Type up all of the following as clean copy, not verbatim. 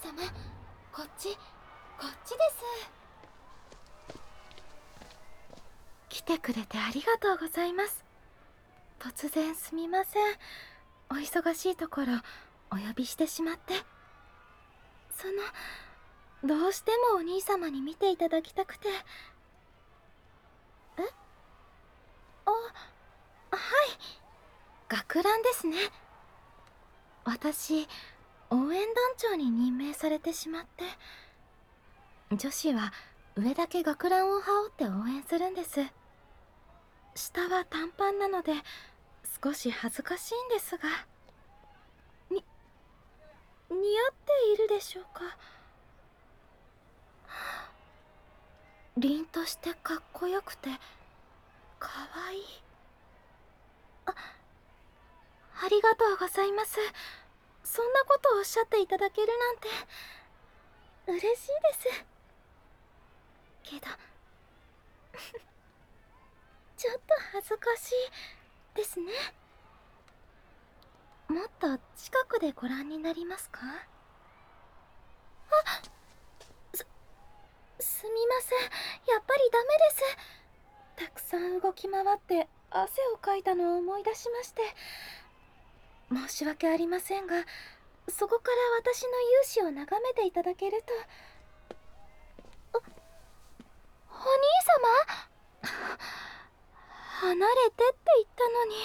様、こっちです。来てくれてありがとうございます。突然すみません。お忙しいところお呼びしてしまって。どうしてもお兄様に見ていただきたくて。はい、学ランですね。私、応援団長に任命されてしまって。女子は上だけ学ランを羽織って応援するんです。下は短パンなので少し恥ずかしいんですが。似合っているでしょうか。凛としてかっこよくてかわいい。ありがとうございます。そんなことをおっしゃっていただけるなんて嬉しいです。けどちょっと恥ずかしいですね。もっと近くでご覧になりますか？すみません、やっぱりダメです。たくさん動き回って汗をかいたのを思い出しまして。申し訳ありませんが、そこから私の勇姿を眺めていただけると。お兄様離れてって言ったのに。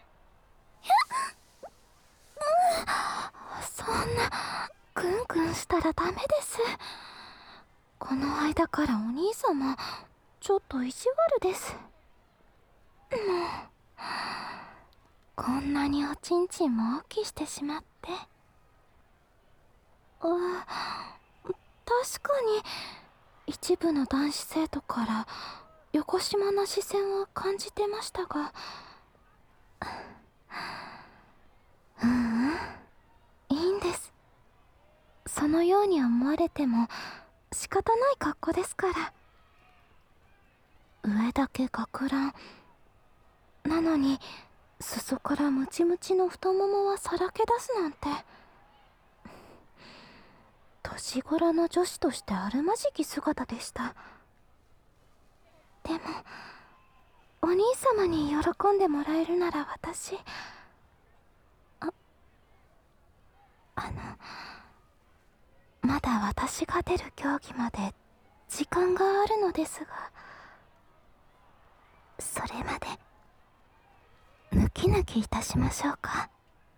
そんなグングンしたらダメです。この間からお兄様ちょっと意地悪です。もうこんなにおちんちんも大きしてしまって。確かに一部の男子生徒からよこしまな視線を感じてましたが、いいんです。そのように思われても仕方ない格好ですから。上だけ学ランなのに裾からムチムチの太ももはさらけ出すなんて、年頃の女子としてあるまじき姿でした。でもお兄様に喜んでもらえるなら私、まだ私が出る競技まで時間があるのですが、それまでムキヌキいたしましょうか。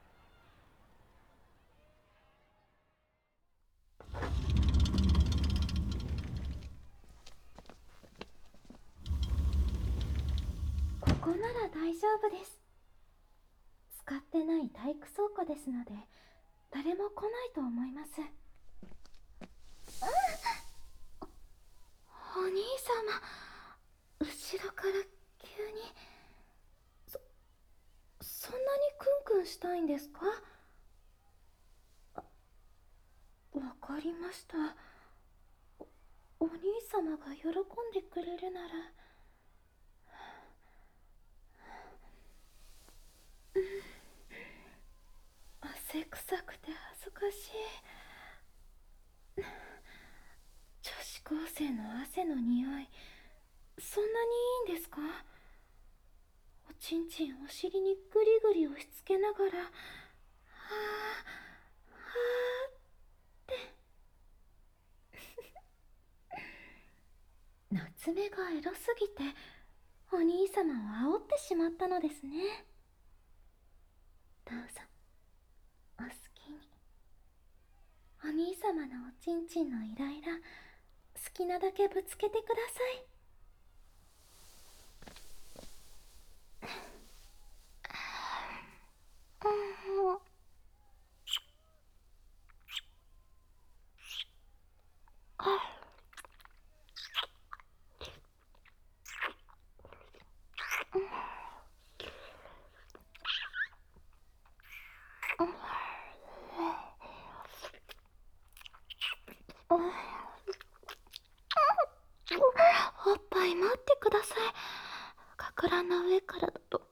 ここなら大丈夫です。使ってない体育倉庫ですので誰も来ないと思います。お兄様、後ろから急に。そんなにクンクンしたいんですか？わかりました。お兄様が喜んでくれるなら。汗臭くて恥ずかしい。女子高生の汗の匂い、そんなにいいんですか？おちんちんお尻にグリグリ押し付けながら、はあはあって夏目がエロすぎてお兄様を煽ってしまったのですね。どうぞお好きに。お兄様のおちんちんのイライラ好きなだけぶつけてください。おっぱい待ってください。学ランの上からだと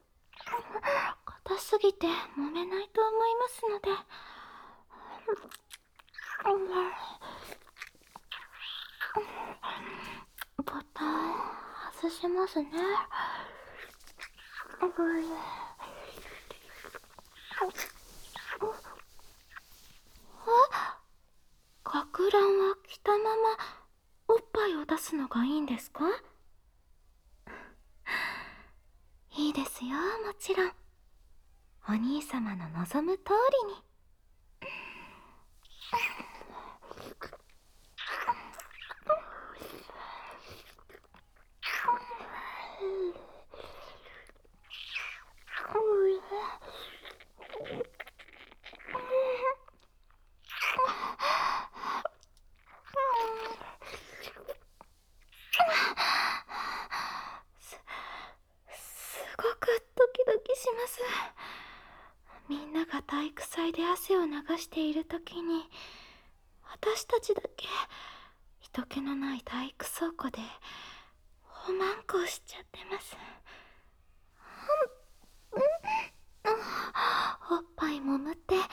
硬すぎて揉めないと思いますので。 ボタン外しますね。学ランは着たままおっぱいを出すのがいいんですか？いいですよ、もちろん。お兄様の望む通りに。すごくドキドキします。みんなが体育祭で汗を流している時に、私たちだけ人気のない体育倉庫でおまんこをしちゃってます。おっぱいもむってエッチです。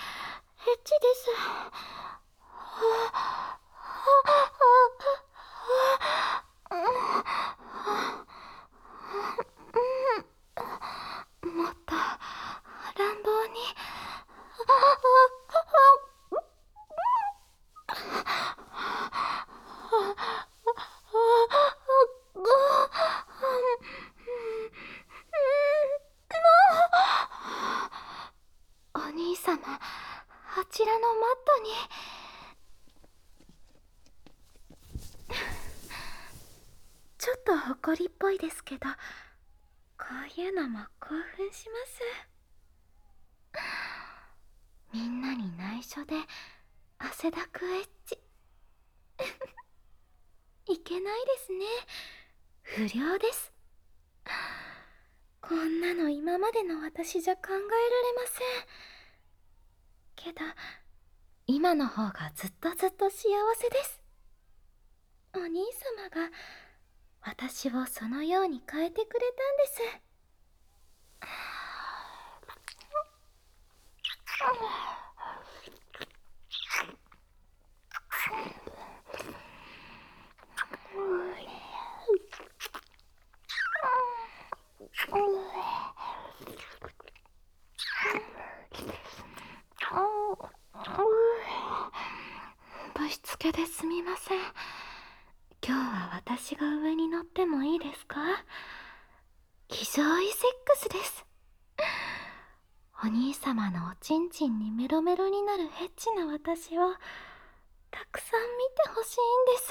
もっと乱暴に。お兄様、あちらのマットに。ちょっと誇りっぽいですけど、こういうのも興奮します。みんなに内緒で汗だくエッチ。いけないですね。不良です。こんなの今までの私じゃ考えられません。けど、今の方がずっとずっと幸せです。お兄様が私をそのように変えてくれたんです。ぶしつけですみません。今日は私が上に乗ってもいいですか？気上位セックスです。お兄様のおちんちんにメロメロになるエッチな私をたくさん見てほしいんです。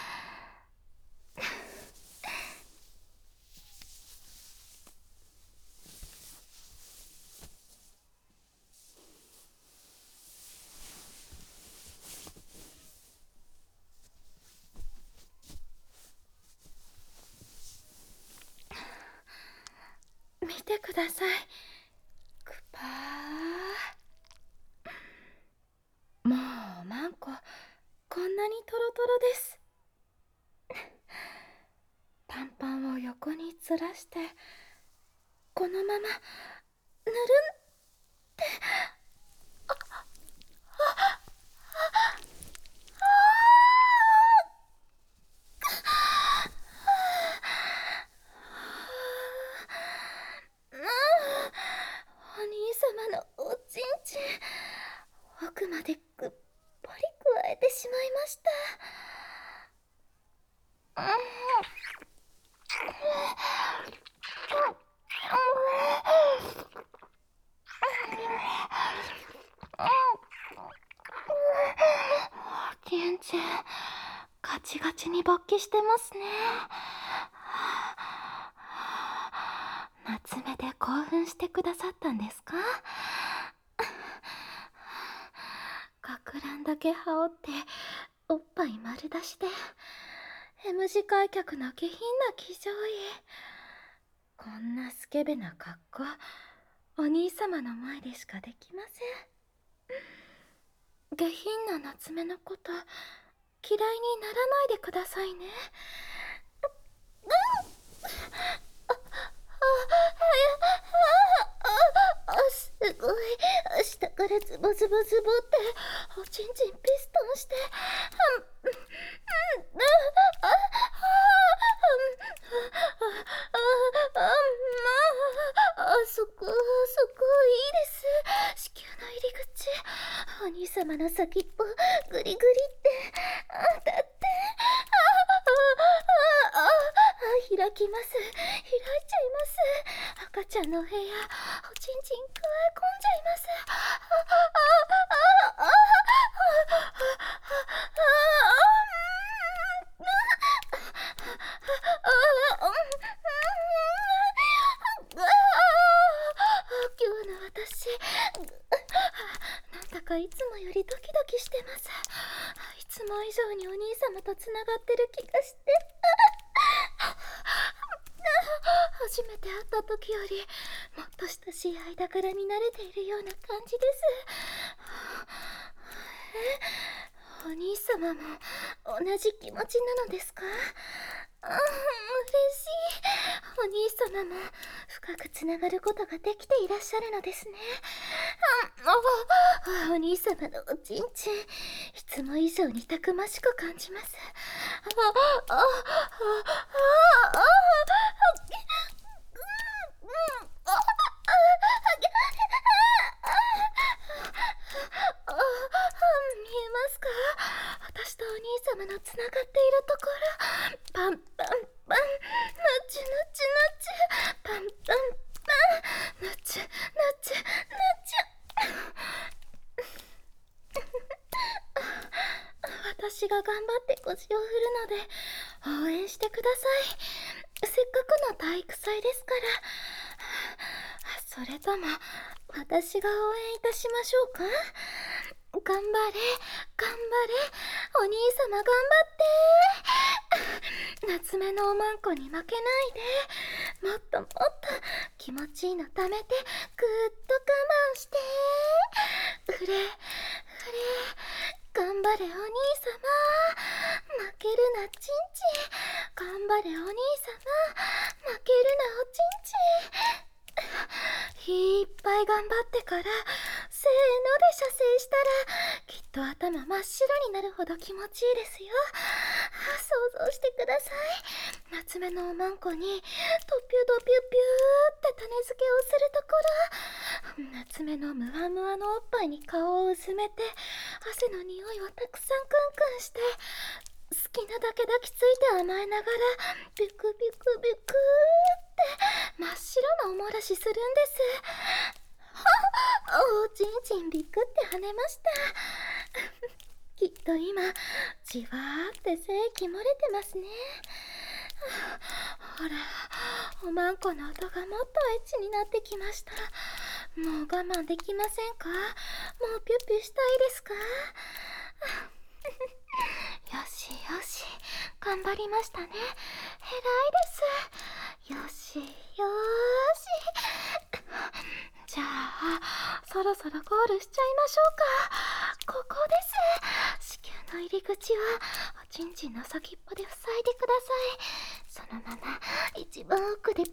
見てください。くぱー。もうマンコ、こんなにトロトロです。短パンを横にずらして、このままぬるんって。お兄様のおちんちん、奥までぐっぽり加えてしまいました。おちんちん、ガチガチに勃起してますね。夏目で興奮してくださったんですか？学ランだけ羽織っておっぱい丸出しで M 字開脚の下品な騎乗位。こんなスケベな格好、お兄様の前でしかできません。下品な夏目のこと嫌いにならないでくださいね。 すごい。下からズボズボズボっておちんちんピストンして、そこいいです。子宮の入り口、お兄様の先っぽグリグリって当たって、開きます。開いちゃいます。赤ちゃんの部屋、おちんちん加え込んじゃいます。今日の私、なんだかいつもよりドキドキしてます。いつも以上にお兄様とつながってる気がして。初めて会った時よりもっと親しい間柄に慣れているような感じです。お兄様も同じ気持ちなのですか？嬉しい。お兄様も深くつながることができていらっしゃるのですね。お兄様のおちんちん、いつも以上にたくましく感じます。見えますか？私とお兄様のつながっているところ、パンパンパン、ナチュナチュナチュ、パンパンパン、ナチュナチュナチュ。私が頑張って腰を振るので応援してください。せっかくの体育祭ですから。それとも私が応援いたしましょうか？頑張れ、頑張れ、お兄様頑張って。夏目のおまんこに負けないで、もっともっと気持ちいいのためて、ぐーっと我慢して。ふれ、頑張れお兄様、負けるなちんちん。頑張れお兄様、負けるなおちんちん。いっぱい頑張ってから、せーので射精したら、きっと頭真っ白になるほど気持ちいいですよ。想像してください。夏目のおまんこに、トピュドピュピューって種付けをするところ、夏目のムワムワのおっぱいに顔をうずめて、汗の匂いをたくさんクンクンして、好きなだけ抱きついて甘えながら、ビュクビュクビュクーって真っ白なおもらしするんです。おちんちんビクって跳ねました。きっと今、じわーって精液漏れてますね。ほら、おまんこの音がもっとエッチになってきました。もう我慢できませんか？もうピュピュしたいですか？よしよし、頑張りましたね。偉いです。よしよーし。じゃあ、そろそろゴールしちゃいましょうか。ここです。子宮の入り口はおちんちんの先っぽで塞いでください。そのまま一番奥でピュッピュッピュッ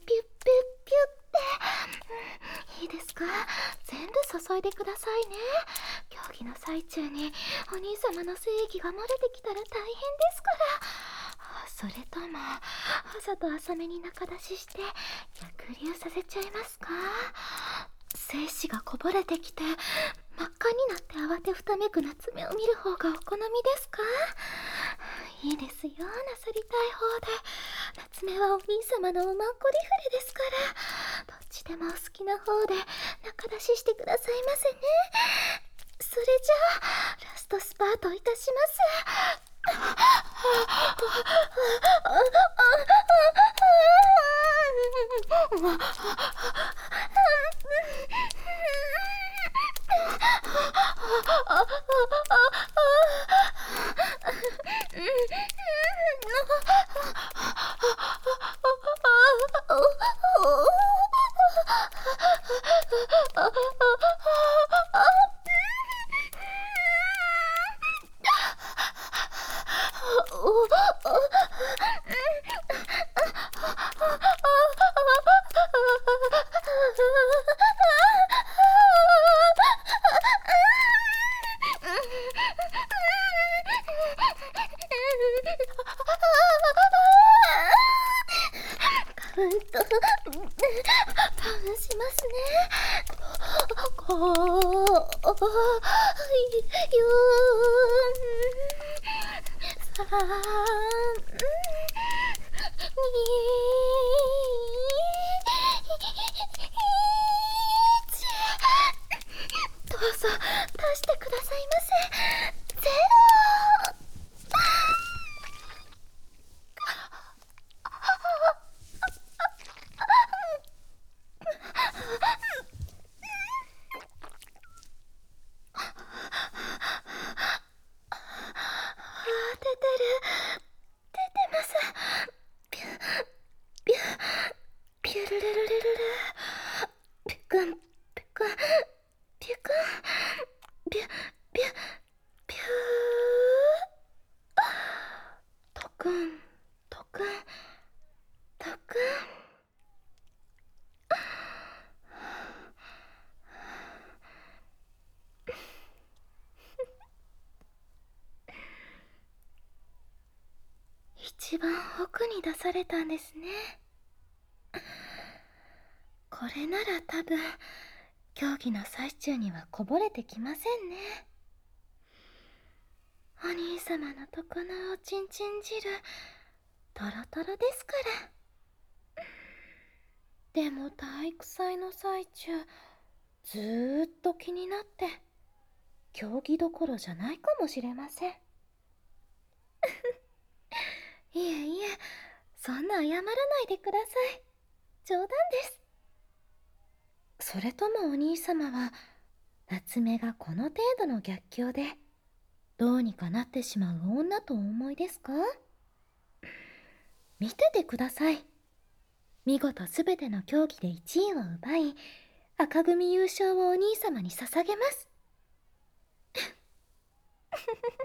って、いいですか？全部注いでくださいね。競技の最中にお兄様の精液が漏れてきたら大変ですから。それともわざと浅めに中出しして逆流させちゃいますか？精子がこぼれてきて真っ赤になって慌てふためく夏目を見る方がお好みですか？いいですよ、なさりたい方で。夏目はお兄様のおまんこリフレですから、どっちでもお好きな方で中出ししてくださいませね。それじゃあラストスパートいたします。 どうぞ出してくださいませ。ゼロ。出てる。出てます。ピュピュピュルルルルルル。ピュクンピュクンピュクンピュピュピュー。トクントクントクン。一番奥に出されたんですね。これなら多分競技の最中にはこぼれてきませんね。お兄様のとこのおちんちん汁トロトロですから。でも体育祭の最中ずーっと気になって競技どころじゃないかもしれません。いえいえ、そんな謝らないでください。冗談です。それともお兄様は夏目がこの程度の逆境でどうにかなってしまう女とお思いですか？見ててください。見事すべての競技で1位を奪い、赤組優勝をお兄様に捧げます。